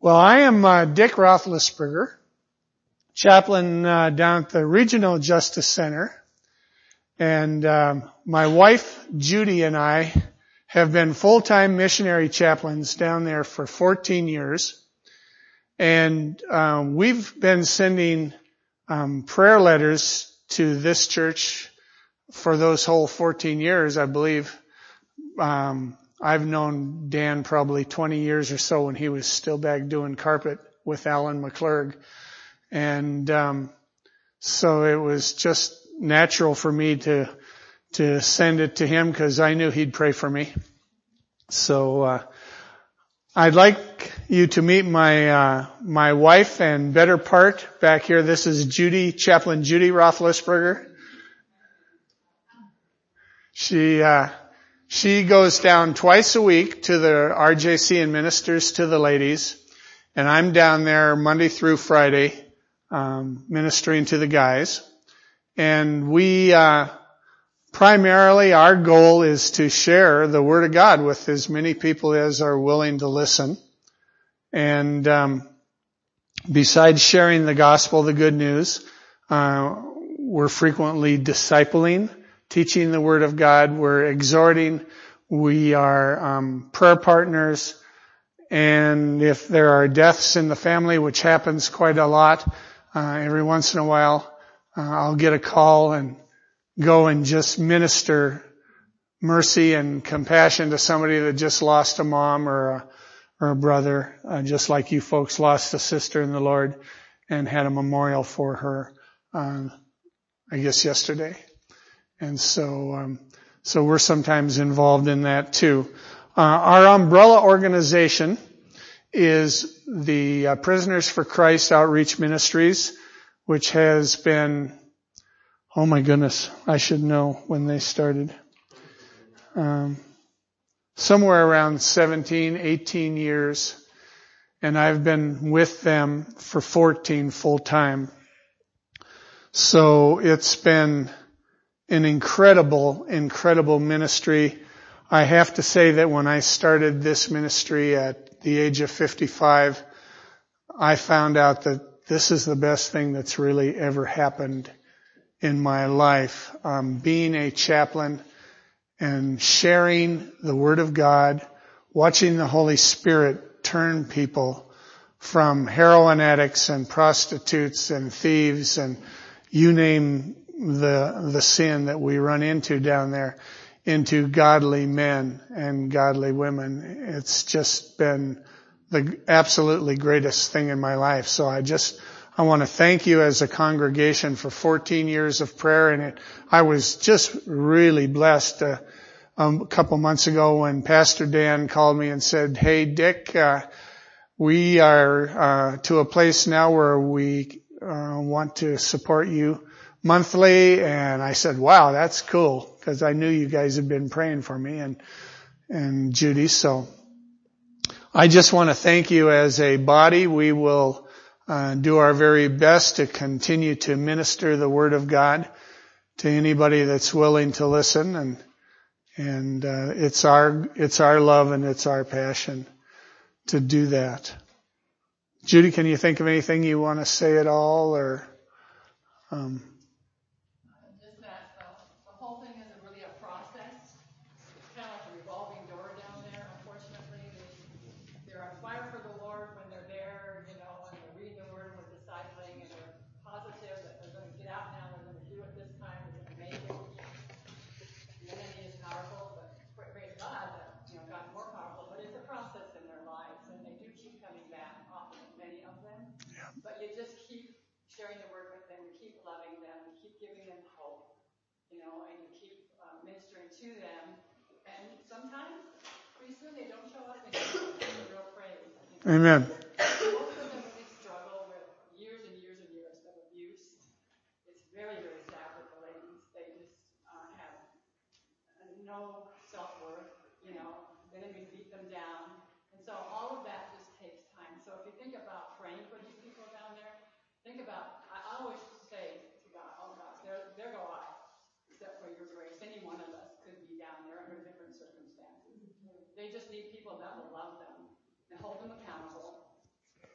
Well, I am Dick Roethlisberger, chaplain down at the Regional Justice Center. And my wife, Judy, and I have been full-time missionary chaplains down there for 14 years. And we've been sending prayer letters to this church for those whole 14 years, I believe. I've known Dan probably 20 years or so when he was still back doing carpet with Alan McClurg. And so it was just natural for me to send it to him because I knew he'd pray for me. So I'd like you to meet my wife and better part back here. This is Judy, Chaplain Judy Roethlisberger. She goes down twice a week to the RJC and ministers to the ladies. And I'm down there Monday through Friday, ministering to the guys. And we, primarily our goal is to share the Word of God with as many people as are willing to listen. And, besides sharing the gospel, the good news, we're frequently discipling, teaching the Word of God. We're exhorting. We are prayer partners. And if there are deaths in the family, which happens quite a lot, every once in a while, I'll get a call and go and just minister mercy and compassion to somebody that just lost a mom or a brother, just like you folks lost a sister in the Lord and had a memorial for her, I guess yesterday. And so we're sometimes involved in that too. Our umbrella organization is the Prisoners for Christ Outreach Ministries, which has been, oh my goodness, I should know when they started. Somewhere around 17, 18 years. And I've been with them for 14 full time. So it's been an incredible ministry. I have to say that when I started this ministry at the age of 55, I found out that this is the best thing that's really ever happened in my life. Being a chaplain and sharing the Word of God, watching the Holy Spirit turn people from heroin addicts and prostitutes and thieves and you name the sin that we run into down there, into godly men and godly women. It's just been the absolutely greatest thing in my life. So I want to thank you as a congregation for 14 years of prayer. And I was just really blessed a couple months ago when Pastor Dan called me and said, "Hey, Dick, we are to a place now where we want to support you monthly." And I said, "Wow, that's cool," because I knew you guys had been praying for me and Judy. So I just want to thank you as a body. We will do our very best to continue to minister the Word of God to anybody that's willing to listen. And it's our love and it's our passion to do that. Judy, can you think of anything you want to say at all, or? Just that the whole thing is really a process. It's kind of like a revolving door down there. Unfortunately, they're on fire for the Lord when they're there, and they're reading the Word and we're discipling, and they're positive that they're going to get out now. They're going to do it this time. They're going to make it. The enemy is powerful, but praise God that God's more powerful. But it's a process in their lives, and they do keep coming back. Often, many of them. Yeah. But you just keep sharing the Word with them. You keep loving them. You keep giving them hope. And you keep ministering to them. And sometimes, pretty soon, they don't show up and it's real praise. Amen. Most of them really struggle with years and years and years of abuse. It's very, very sad with the ladies. They just have no self-worth. The enemy beat them down. And so all of that just takes time. So if you think about praying for these people down there, think about, I always say to God, "Oh God, there go I, except for your grace. Any one of us could be down there under different circumstances." They just need people that will love them and hold them accountable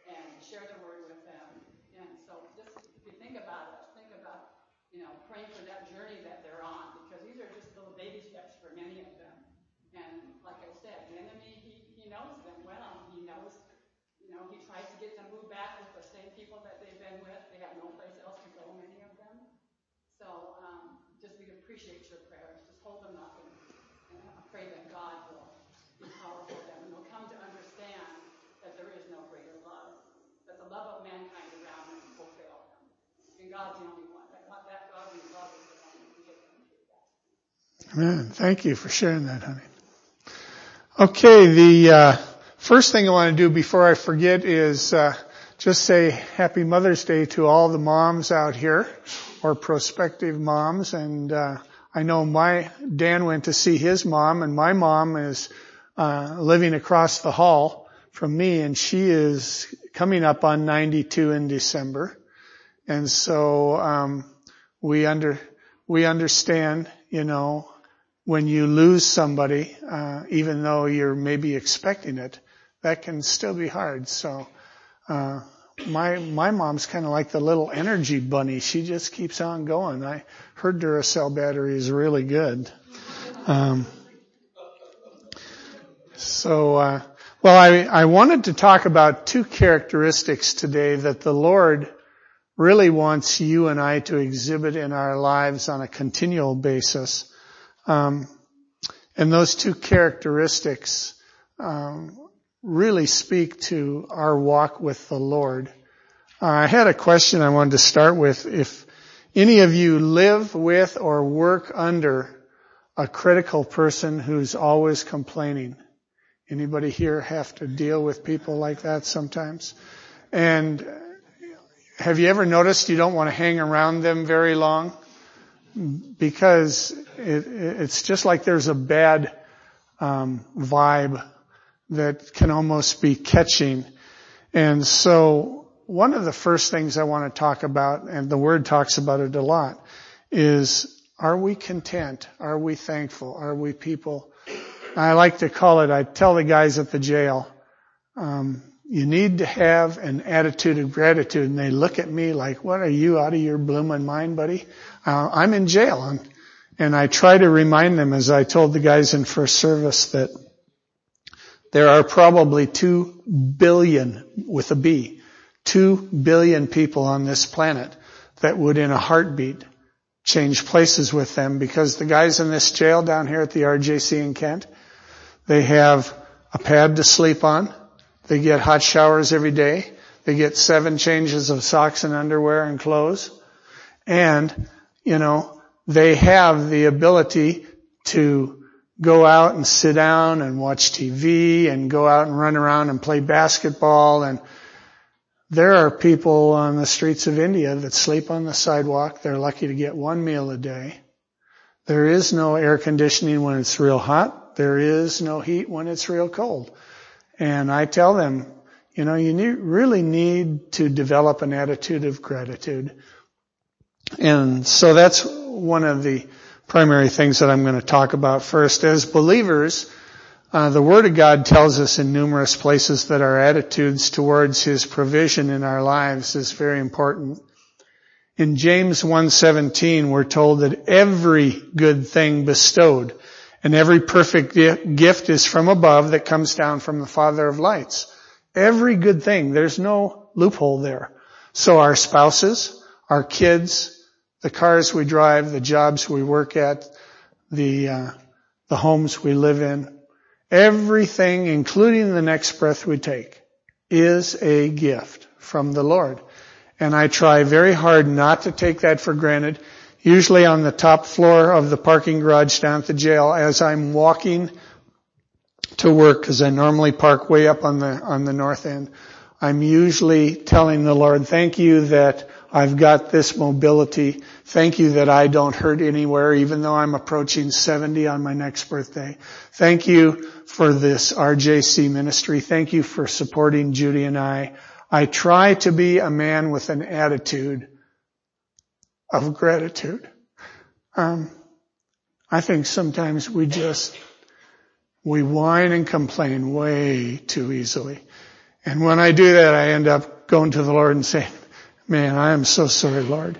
people that they've been with. They have no place else to go, many of them. So just we appreciate your prayers. Just hold them up, and I pray that God will be powerful to them, and they'll come to understand that there is no greater love, that the love of mankind around them will fail them. And God's the only one. That godly love is the one that can get them through that. Amen. Thank you for sharing that, honey. Okay, the first thing I want to do before I forget is just say Happy Mother's Day to all the moms out here, or prospective moms. And I know Dan went to see his mom, and my mom is living across the hall from me, and she is coming up on 92 in December. And so we understand, when you lose somebody, even though you're maybe expecting it, that can still be hard. So my mom's kind of like the little energy bunny. She just keeps on going. Her Duracell battery is really good. I wanted to talk about two characteristics today that the Lord really wants you and I to exhibit in our lives on a continual basis. And those two characteristics really speak to our walk with the Lord. I had a question I wanted to start with. If any of you live with or work under a critical person who's always complaining, anybody here have to deal with people like that sometimes? And have you ever noticed you don't want to hang around them very long? Because it's just like there's a bad vibe that can almost be catching. And so one of the first things I want to talk about, and the Word talks about it a lot, is are we content? Are we thankful? Are we people? I like to call it, I tell the guys at the jail, you need to have an attitude of gratitude. And they look at me like, what are you, out of your bloomin' mind, buddy? I'm in jail. And I try to remind them, as I told the guys in first service, that there are probably 2 billion, with a B, 2 billion people on this planet that would in a heartbeat change places with them, because the guys in this jail down here at the RJC in Kent, they have a pad to sleep on. They get hot showers every day. They get 7 changes of socks and underwear and clothes. And, they have the ability to go out and sit down and watch TV and go out and run around and play basketball. And there are people on the streets of India that sleep on the sidewalk. They're lucky to get 1 meal a day. There is no air conditioning when it's real hot. There is no heat when it's real cold. And I tell them, you really need to develop an attitude of gratitude. And so that's one of the primary things that I'm going to talk about first. As believers, the Word of God tells us in numerous places that our attitudes towards His provision in our lives is very important. In James 1:17, we're told that every good thing bestowed and every perfect gift is from above that comes down from the Father of lights. Every good thing. There's no loophole there. So our spouses, our kids, the cars we drive, the jobs we work at, the homes we live in, everything, including the next breath we take, is a gift from the Lord. And I try very hard not to take that for granted. Usually on the top floor of the parking garage down at the jail, as I'm walking to work, because I normally park way up on the north end, I'm usually telling the Lord, thank you that I've got this mobility. Thank you that I don't hurt anywhere, even though I'm approaching 70 on my next birthday. Thank you for this RJC ministry. Thank you for supporting Judy and I. I try to be a man with an attitude of gratitude. I think sometimes we whine and complain way too easily. And when I do that, I end up going to the Lord and saying, man, I am so sorry, Lord,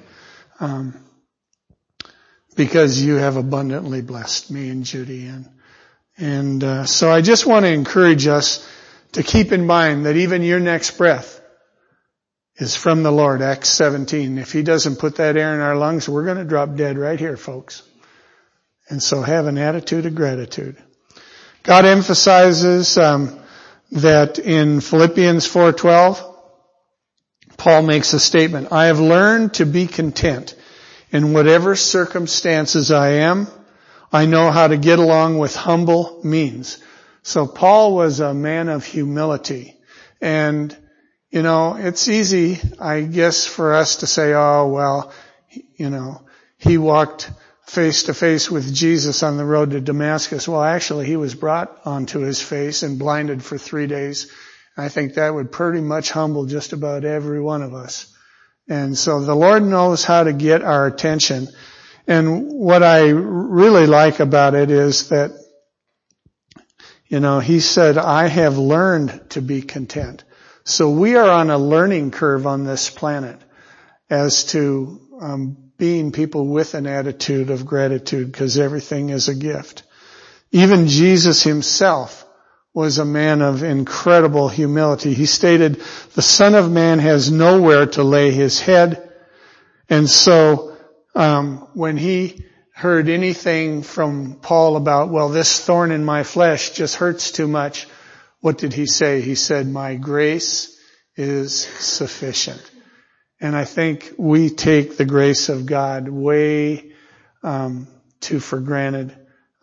because you have abundantly blessed me and Judy. And so I just want to encourage us to keep in mind that even your next breath is from the Lord, Acts 17. If He doesn't put that air in our lungs, we're going to drop dead right here, folks. And so have an attitude of gratitude. God emphasizes that in Philippians 4:12, Paul makes a statement, I have learned to be content in whatever circumstances I am. I know how to get along with humble means. So Paul was a man of humility. And, you know, it's easy, I guess, for us to say, oh, well, you know, he walked face to face with Jesus on the road to Damascus. Well, actually, he was brought onto his face and blinded for 3 days. I think that would pretty much humble just about every one of us. And so the Lord knows how to get our attention. And what I really like about it is that, you know, He said, I have learned to be content. So we are on a learning curve on this planet as to being people with an attitude of gratitude, because everything is a gift. Even Jesus Himself was a man of incredible humility. He stated, the Son of Man has nowhere to lay His head. And so when He heard anything from Paul about, well, this thorn in my flesh just hurts too much, what did He say? He said, my grace is sufficient. And I think we take the grace of God way too for granted.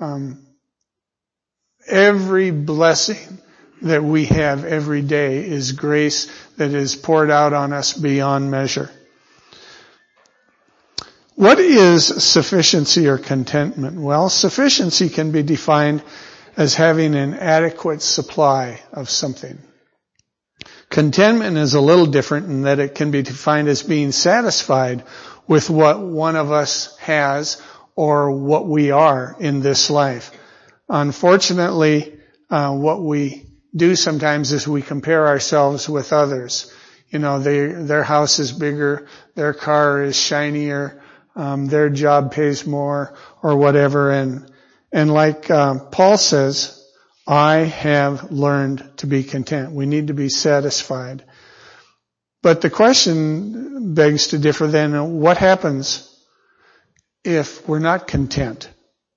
Every blessing that we have every day is grace that is poured out on us beyond measure. What is sufficiency or contentment? Well, sufficiency can be defined as having an adequate supply of something. Contentment is a little different in that it can be defined as being satisfied with what one of us has or what we are in this life. Unfortunately, what we do sometimes is we compare ourselves with others. You know, their house is bigger, their car is shinier, their job pays more, or whatever. And like Paul says, I have learned to be content. We need to be satisfied. But the question begs to differ then, what happens if we're not content?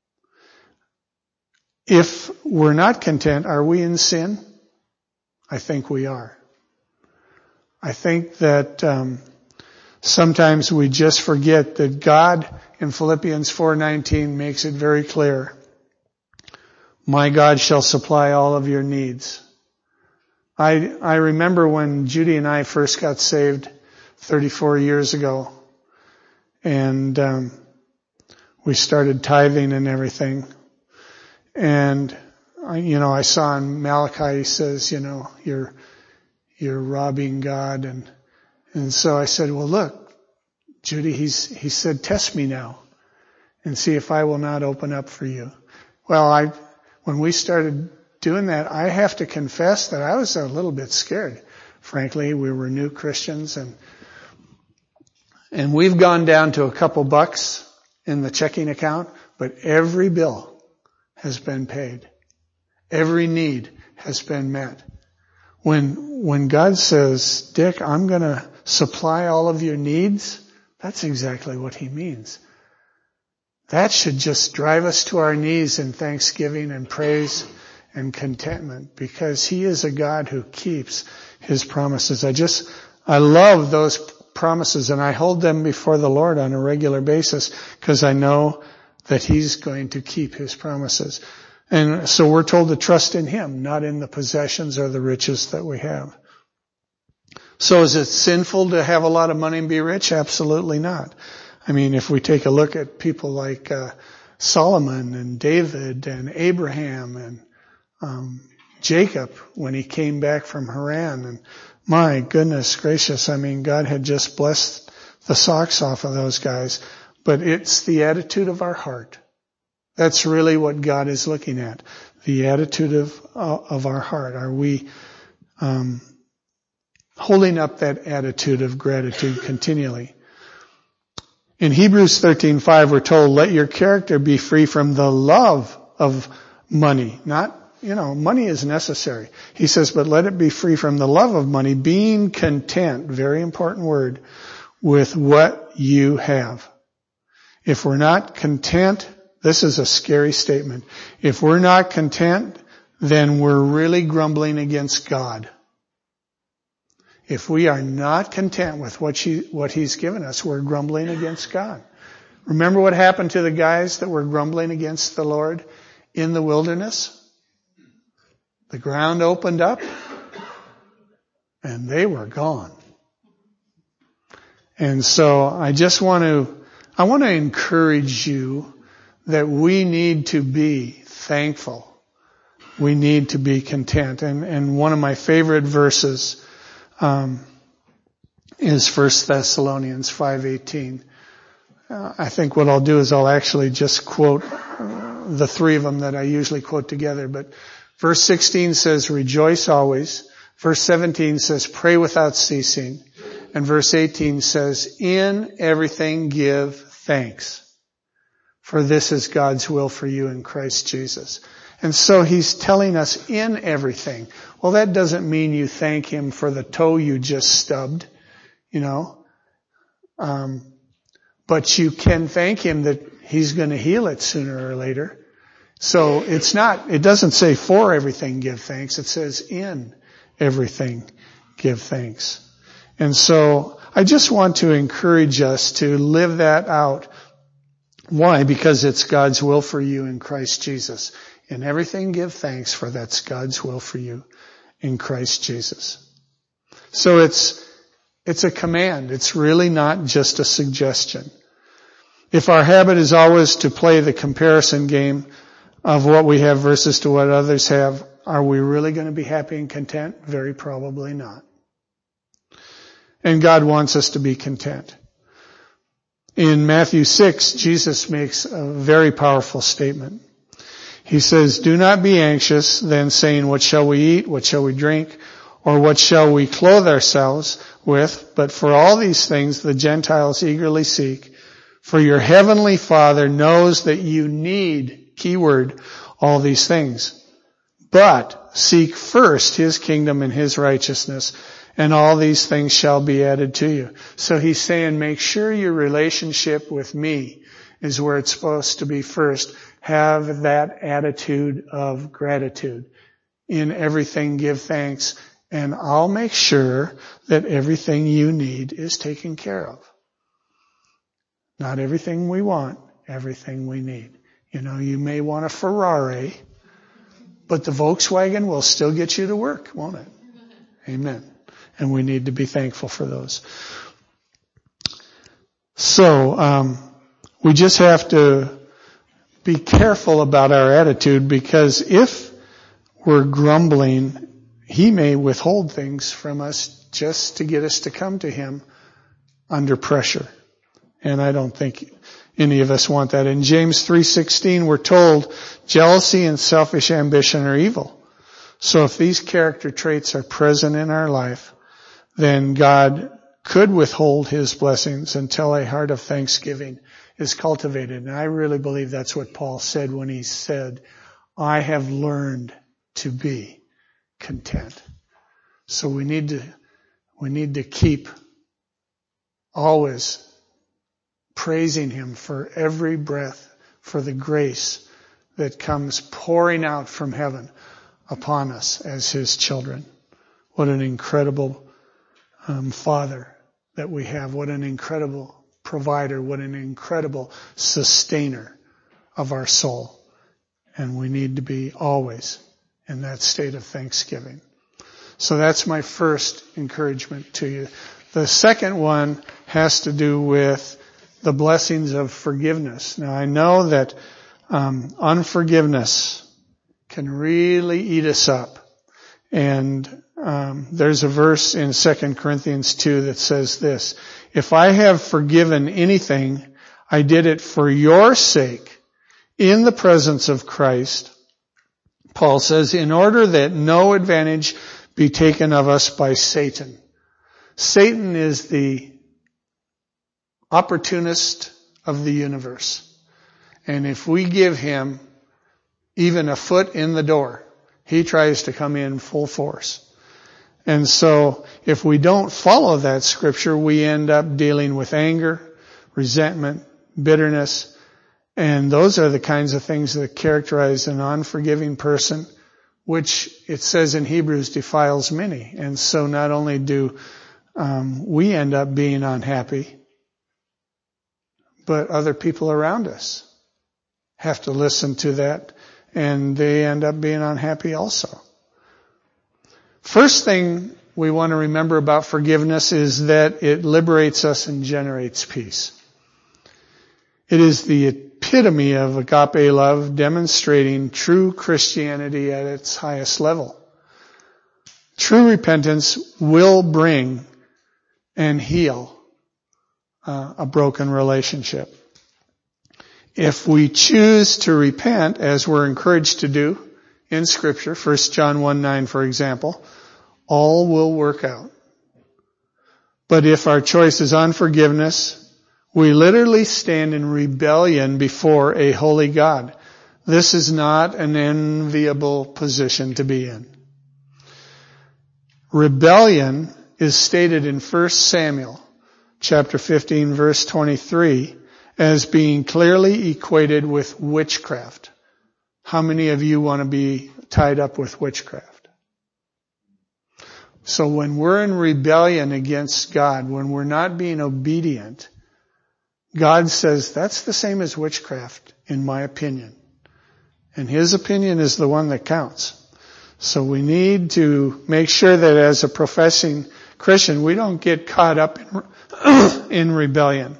If we're not content, are we in sin? I think we are. I think that sometimes we just forget that God in Philippians 4:19 makes it very clear. My God shall supply all of your needs. I remember when Judy and I first got saved 34 years ago, and we started tithing and everything. And I saw in Malachi, he says, you're robbing God, and so I said, well, look, Judy, he said, test me now and see if I will not open up for you. Well, when we started doing that, I have to confess that I was a little bit scared. Frankly, we were new Christians, and we've gone down to a couple bucks in the checking account, but every bill has been paid. Every need has been met. When God says, Dick, I'm going to supply all of your needs, that's exactly what He means. That should just drive us to our knees in thanksgiving and praise and contentment, because He is a God who keeps His promises. I love those promises, and I hold them before the Lord on a regular basis because I know that He's going to keep His promises. And so we're told to trust in Him, not in the possessions or the riches that we have. So is it sinful to have a lot of money and be rich? Absolutely not. I mean, if we take a look at people like Solomon and David and Abraham and Jacob when he came back from Haran, and my goodness gracious, I mean, God had just blessed the socks off of those guys. But it's the attitude of our heart. That's really what God is looking at. The attitude of our heart. Are we holding up that attitude of gratitude continually? In Hebrews 13:5, we're told, let your character be free from the love of money. Not money is necessary. He says, but let it be free from the love of money, being content, very important word, with what you have. If we're not content, this is a scary statement. If we're not content, then we're really grumbling against God. If we are not content with what He's given us, we're grumbling against God. Remember what happened to the guys that were grumbling against the Lord in the wilderness? The ground opened up and they were gone. And so I want to encourage you that we need to be thankful. We need to be content. And one of my favorite verses is 1 Thessalonians 5:18. I think what I'll do is I'll actually just quote the three of them that I usually quote together. But verse 16 says, rejoice always. Verse 17 says, pray without ceasing. And verse 18 says, in everything give thanks. For this is God's will for you in Christ Jesus. And so He's telling us in everything. Well, that doesn't mean you thank Him for the toe you just stubbed, but you can thank Him that He's going to heal it sooner or later. So it doesn't say for everything give thanks. It says in everything give thanks. And so I just want to encourage us to live that out. Why? Because it's God's will for you in Christ Jesus. In everything give thanks, for that's God's will for you in Christ Jesus. So it's a command. It's really not just a suggestion. If our habit is always to play the comparison game of what we have versus to what others have, are we really going to be happy and content? Very probably not. And God wants us to be content. In Matthew 6, Jesus makes a very powerful statement. He says, do not be anxious, then saying, what shall we eat? What shall we drink? Or what shall we clothe ourselves with? But for all these things the Gentiles eagerly seek. For your heavenly Father knows that you need, keyword, all these things. But seek first His kingdom and His righteousness, and all these things shall be added to you. So He's saying, make sure your relationship with me is where it's supposed to be first. Have that attitude of gratitude. In everything give thanks, and I'll make sure that everything you need is taken care of. Not everything we want, everything we need. You may want a Ferrari, but the Volkswagen will still get you to work, won't it? Amen. And we need to be thankful for those. So, we just have to be careful about our attitude, because if we're grumbling, He may withhold things from us just to get us to come to Him under pressure. And I don't think any of us want that. In James 3:16, we're told jealousy and selfish ambition are evil. So if these character traits are present in our life, then God could withhold His blessings until a heart of thanksgiving is cultivated. And I really believe that's what Paul said when he said, I have learned to be content. So we need to keep always praising Him for every breath, for the grace that comes pouring out from heaven upon us as His children. What an incredible Father that we have. What an incredible provider. What an incredible sustainer of our soul. And we need to be always in that state of thanksgiving. So that's my first encouragement to you. The second one has to do with the blessings of forgiveness. Now I know that unforgiveness can really eat us up. And there's a verse in 2 Corinthians 2 that says this, if I have forgiven anything, I did it for your sake in the presence of Christ. Paul says, in order that no advantage be taken of us by Satan. Satan is the opportunist of the universe. And if we give him even a foot in the door, He tries to come in full force. And so if we don't follow that scripture, we end up dealing with anger, resentment, bitterness, and those are the kinds of things that characterize an unforgiving person, which it says in Hebrews defiles many. And so not only do we end up being unhappy, but other people around us have to listen to that, and they end up being unhappy also. First thing we want to remember about forgiveness is that it liberates us and generates peace. It is the epitome of agape love, demonstrating true Christianity at its highest level. True repentance will bring and heal a broken relationship. If we choose to repent, as we're encouraged to do in Scripture, 1 John 1:9, for example, all will work out. But if our choice is unforgiveness, we literally stand in rebellion before a holy God. This is not an enviable position to be in. Rebellion is stated in 1 Samuel chapter 15, verse 23, as being clearly equated with witchcraft. How many of you want to be tied up with witchcraft? So when we're in rebellion against God, when we're not being obedient, God says that's the same as witchcraft, in my opinion. And His opinion is the one that counts. So we need to make sure that as a professing Christian, we don't get caught up in rebellion.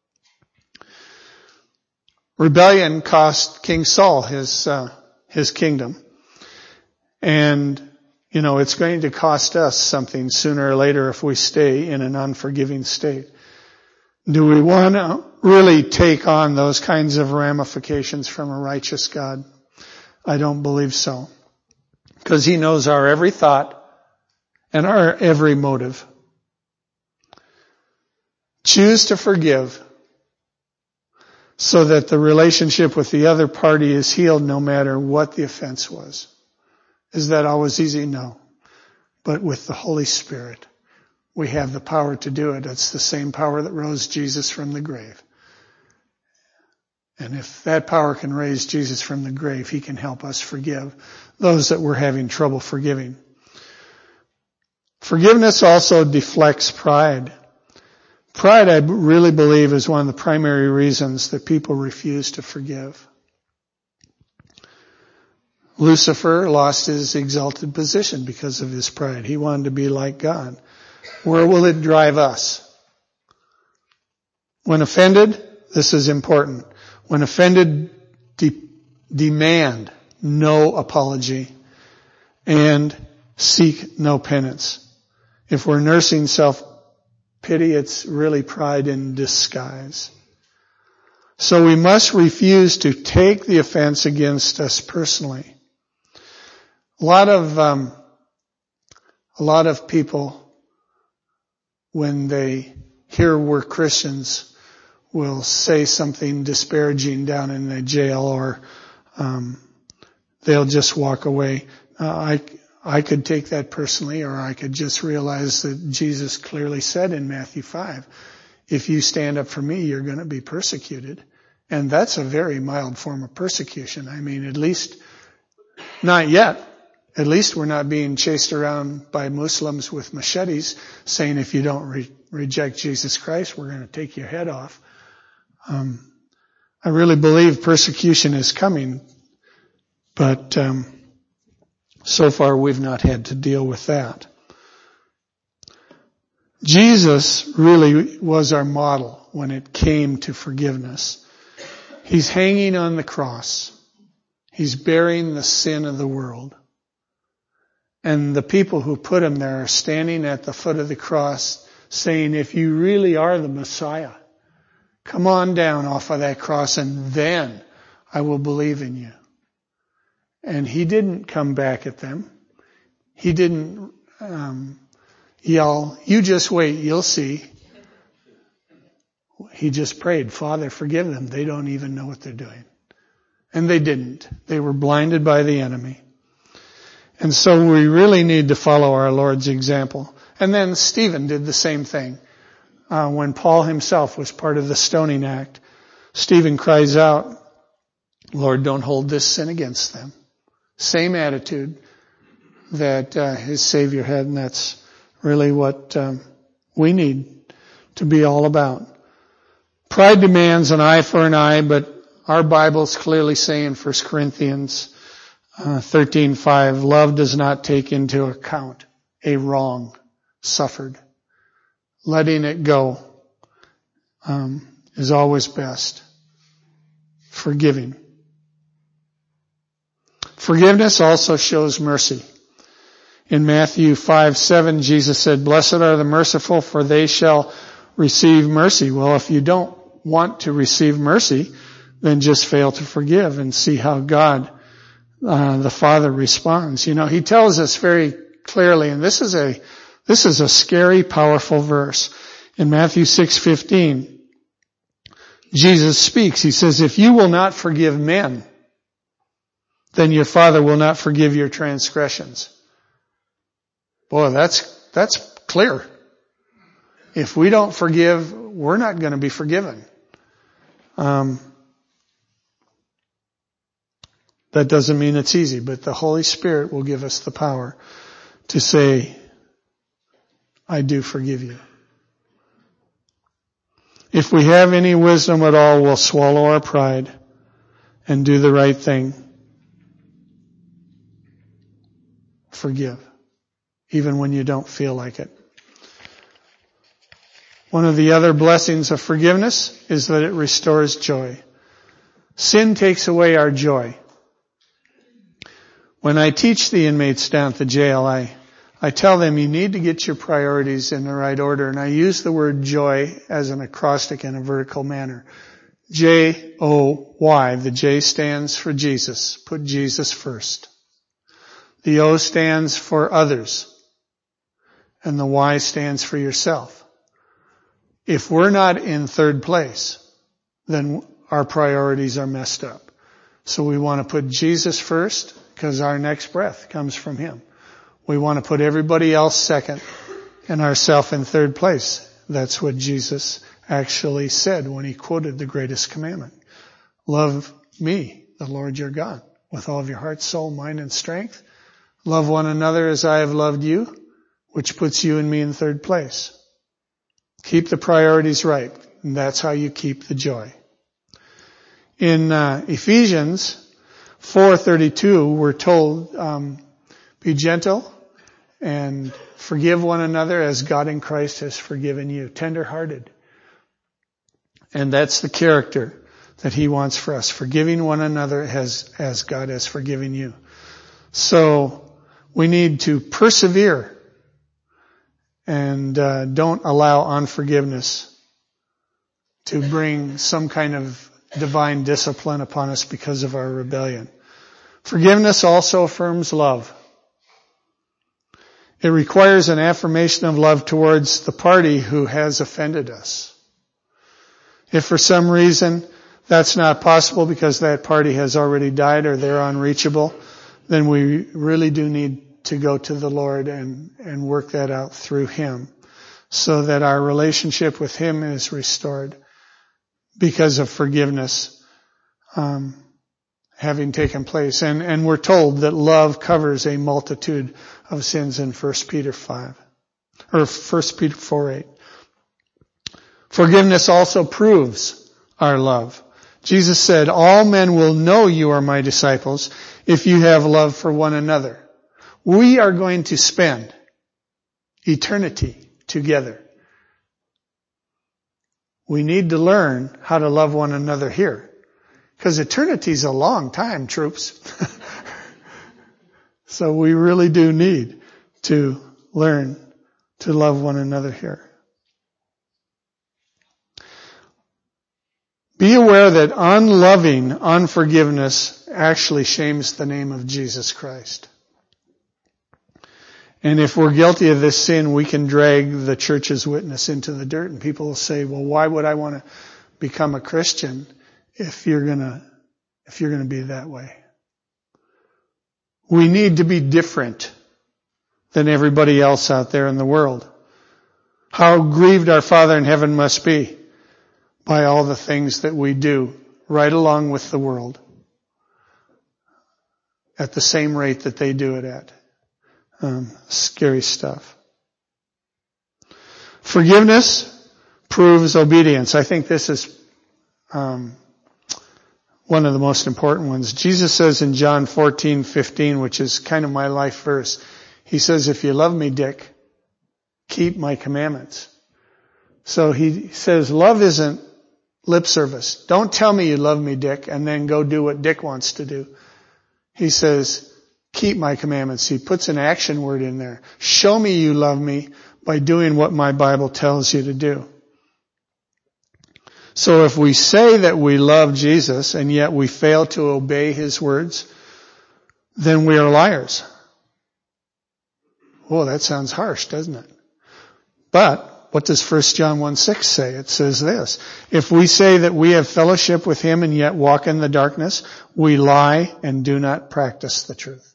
Rebellion cost King Saul his kingdom. And, it's going to cost us something sooner or later if we stay in an unforgiving state. Do we want to really take on those kinds of ramifications from a righteous God? I don't believe so. Because He knows our every thought and our every motive. Choose to forgive so that the relationship with the other party is healed no matter what the offense was. Is that always easy? No. But with the Holy Spirit, we have the power to do it. It's the same power that rose Jesus from the grave. And if that power can raise Jesus from the grave, He can help us forgive those that we're having trouble forgiving. Forgiveness also deflects pride. Pride, I really believe, is one of the primary reasons that people refuse to forgive. Lucifer lost his exalted position because of his pride. He wanted to be like God. Where will it drive us? When offended, this is important. When offended, demand no apology and seek no penance. If we're nursing self-pity, it's really pride in disguise. So we must refuse to take the offense against us personally. A lot of people, when they hear we're Christians, will say something disparaging down in the jail, or they'll just walk away. I could take that personally, or I could just realize that Jesus clearly said in Matthew 5, if you stand up for me, you're going to be persecuted. And that's a very mild form of persecution. I mean, at least, not yet. At least we're not being chased around by Muslims with machetes saying if you don't reject Jesus Christ, we're going to take your head off. I really believe persecution is coming, but so far we've not had to deal with that. Jesus really was our model when it came to forgiveness. He's hanging on the cross. He's bearing the sin of the world. And the people who put Him there are standing at the foot of the cross saying, if you really are the Messiah, come on down off of that cross and then I will believe in you. And He didn't come back at them. He didn't yell, you just wait, you'll see. He just prayed, Father, forgive them. They don't even know what they're doing. And they didn't. They were blinded by the enemy. And so we really need to follow our Lord's example. And then Stephen did the same thing. When Paul himself was part of the stoning act, Stephen cries out, Lord, don't hold this sin against them. Same attitude that his Savior had, and that's really what we need to be all about. Pride demands an eye for an eye, but our Bible's clearly saying in 1 Corinthians 13:5, love does not take into account a wrong suffered. Letting it go is always best. Forgiving. Forgiveness also shows mercy. In Matthew 5:7, Jesus said, Blessed are the merciful, for they shall receive mercy. Well, if you don't want to receive mercy, then just fail to forgive and see how God, the Father, responds. You know, He tells us very clearly, and this is a scary, powerful verse. In Matthew 6:15, Jesus speaks. He says, if you will not forgive men, then your Father will not forgive your transgressions. Boy, that's clear. If we don't forgive, we're not going to be forgiven. That doesn't mean it's easy, but the Holy Spirit will give us the power to say, I do forgive you. If we have any wisdom at all, we'll swallow our pride and do the right thing. Forgive, even when you don't feel like it. One of the other blessings of forgiveness is that it restores joy. Sin takes away our joy. When I teach the inmates down at the jail, I tell them you need to get your priorities in the right order. And I use the word joy as an acrostic in a vertical manner. J-O-Y. The J stands for Jesus. Put Jesus first. The O stands for others. And the Y stands for yourself. If we're not in third place, then our priorities are messed up. So we want to put Jesus first because our next breath comes from Him. We want to put everybody else second and ourselves in third place. That's what Jesus actually said when He quoted the greatest commandment. Love me, the Lord your God, with all of your heart, soul, mind, and strength. Love one another as I have loved you, which puts you and me in third place. Keep the priorities right, and that's how you keep the joy. In Ephesians 4:32, we're told, be gentle and forgive one another as God in Christ has forgiven you. Tender-hearted. And that's the character that He wants for us. Forgiving one another as God has forgiven you. So we need to persevere and don't allow unforgiveness to bring some kind of divine discipline upon us because of our rebellion. Forgiveness also affirms love. It requires an affirmation of love towards the party who has offended us. If for some reason that's not possible because that party has already died or they're unreachable, then we really do need to go to the Lord and work that out through Him so that our relationship with Him is restored because of forgiveness having taken place. And we're told that love covers a multitude of sins in 1 Peter 5, or 1 Peter 4:8. Forgiveness also proves our love. Jesus said, all men will know you are my disciples if you have love for one another. We are going to spend eternity together. We need to learn how to love one another here. Because eternity's a long time, troops. So we really do need to learn to love one another here. Be aware that unloving unforgiveness actually shames the name of Jesus Christ. And if we're guilty of this sin, we can drag the church's witness into the dirt. And people will say, well, why would I want to become a Christian if you're going to be that way? We need to be different than everybody else out there in the world. How grieved our Father in heaven must be by all the things that we do right along with the world at the same rate that they do it at. Scary stuff. Forgiveness proves obedience. I think this is one of the most important ones. Jesus says in John 14:15, which is kind of my life verse, he says, if you love me, Dick, keep my commandments. So he says, love isn't lip service. Don't tell me you love me, Dick, and then go do what Dick wants to do. He says, keep my commandments. He puts an action word in there. Show me you love me by doing what my Bible tells you to do. So if we say that we love Jesus and yet we fail to obey his words, then we are liars. Oh, that sounds harsh, doesn't it? But what does 1 John 1:6 say? It says this, if we say that we have fellowship with him and yet walk in the darkness, we lie and do not practice the truth.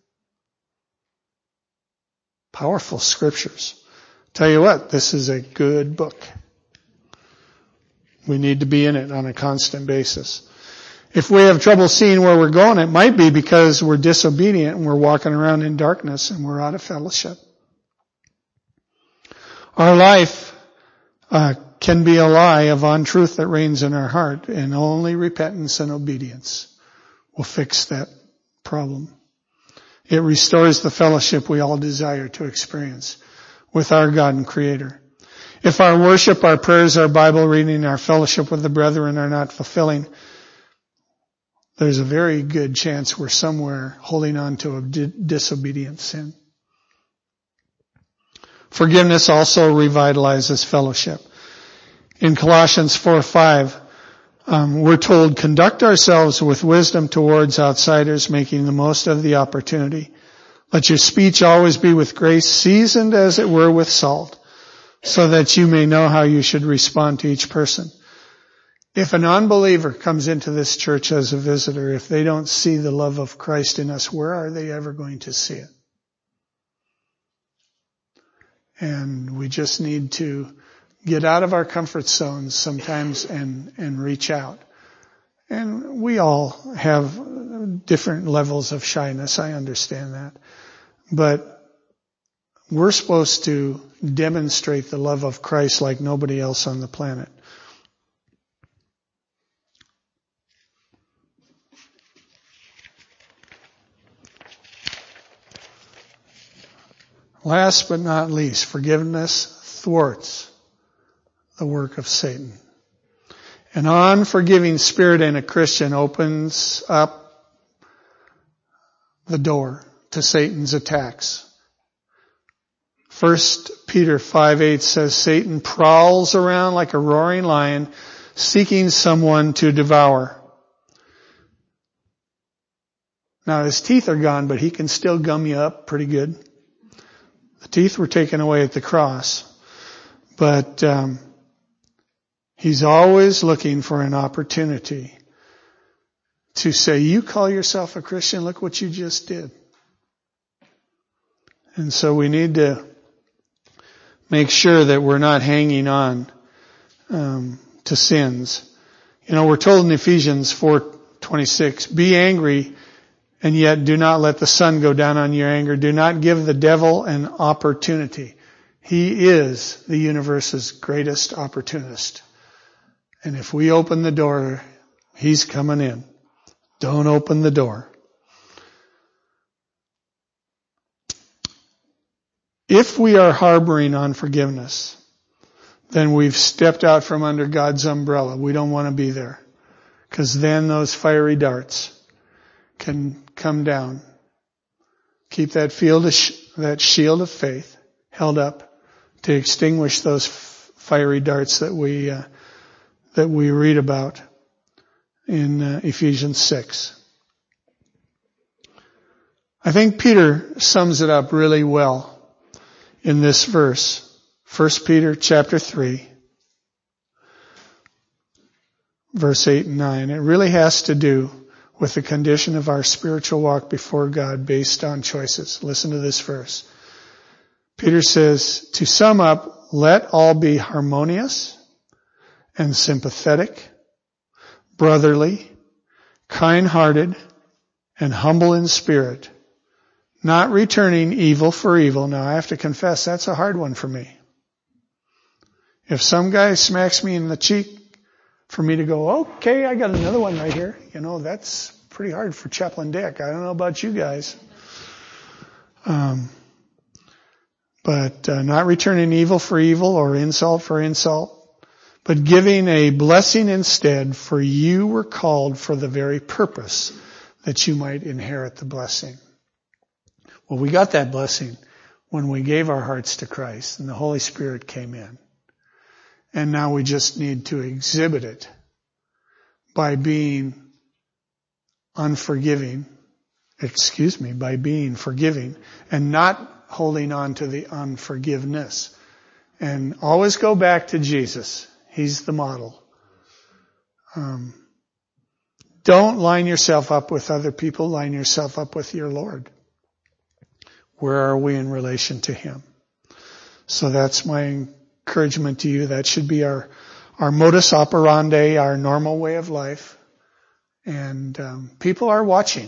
Powerful scriptures. Tell you what, this is a good book. We need to be in it on a constant basis. If we have trouble seeing where we're going, it might be because we're disobedient and we're walking around in darkness and we're out of fellowship. Our life can be a lie of untruth that reigns in our heart, and only repentance and obedience will fix that problem. It restores the fellowship we all desire to experience with our God and Creator. If our worship, our prayers, our Bible reading, our fellowship with the brethren are not fulfilling, there's a very good chance we're somewhere holding on to a disobedient sin. Forgiveness also revitalizes fellowship. In Colossians 4:5, we're told, conduct ourselves with wisdom towards outsiders, making the most of the opportunity. Let your speech always be with grace, seasoned as it were with salt, so that you may know how you should respond to each person. If an unbeliever comes into this church as a visitor, if they don't see the love of Christ in us, where are they ever going to see it? And we just need to get out of our comfort zones sometimes and reach out. And we all have different levels of shyness. I understand that. But we're supposed to demonstrate the love of Christ like nobody else on the planet. Last but not least, forgiveness thwarts the work of Satan. An unforgiving spirit in a Christian opens up the door to Satan's attacks. 1 Peter 5:8 says, Satan prowls around like a roaring lion, seeking someone to devour. Now his teeth are gone, but he can still gum you up pretty good. The teeth were taken away at the cross. But he's always looking for an opportunity to say, you call yourself a Christian, look what you just did. And so we need to make sure that we're not hanging on to sins. You know, we're told in Ephesians 4:26, be angry and yet do not let the sun go down on your anger. Do not give the devil an opportunity. He is the universe's greatest opportunist. And if we open the door, he's coming in. Don't open the door. If we are harboring unforgiveness, then we've stepped out from under God's umbrella. We don't want to be there. Because then those fiery darts can come down. Keep that shield of faith held up to extinguish those fiery darts that we read about in Ephesians 6. I think Peter sums it up really well in this verse. 1 Peter chapter 3, verse 8 and 9. It really has to do with the condition of our spiritual walk before God based on choices. Listen to this verse. Peter says, to sum up, let all be harmonious and sympathetic, brotherly, kind-hearted, and humble in spirit, not returning evil for evil. Now I have to confess, that's a hard one for me. If some guy smacks me in the cheek, for me to go, okay, I got another one right here. That's pretty hard for Chaplain Dick. I don't know about you guys. But not returning evil for evil or insult for insult, but giving a blessing instead, for you were called for the very purpose that you might inherit the blessing. Well, we got that blessing when we gave our hearts to Christ and the Holy Spirit came in. And now we just need to exhibit it by being by being forgiving and not holding on to the unforgiveness. And always go back to Jesus. He's the model. Don't line yourself up with other people. Line yourself up with your Lord. Where are we in relation to Him? So that's my encouragement to you. That should be our modus operandi, our normal way of life. And people are watching.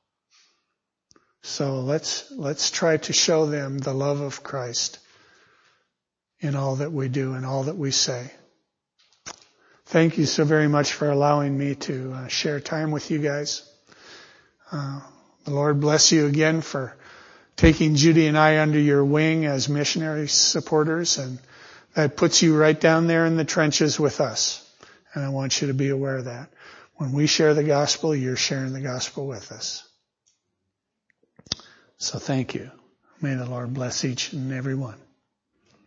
So let's try to show them the love of Christ in all that we do and all that we say. Thank you so very much for allowing me to share time with you guys. The Lord bless you again for taking Judy and I under your wing as missionary supporters, and that puts you right down there in the trenches with us. And I want you to be aware of that. When we share the gospel, you're sharing the gospel with us. So thank you. May the Lord bless each and every one.